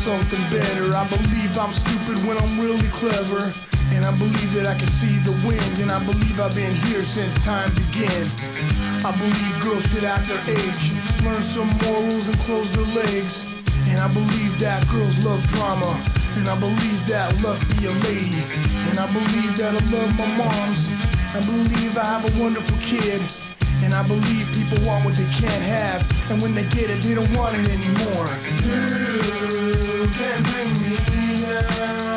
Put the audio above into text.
something better. I believe I'm stupid when I'm really clever, and I believe that I can see the wind, and I believe I've been here since time began. I believe girls should act their age, learn some morals and close their legs. And I believe that girls love drama, and I believe that love be a lady. And I believe that I love my moms, I believe I have a wonderful kid. And I believe people want what they can't have, and when they get it, they don't want it anymore. You can bring me down.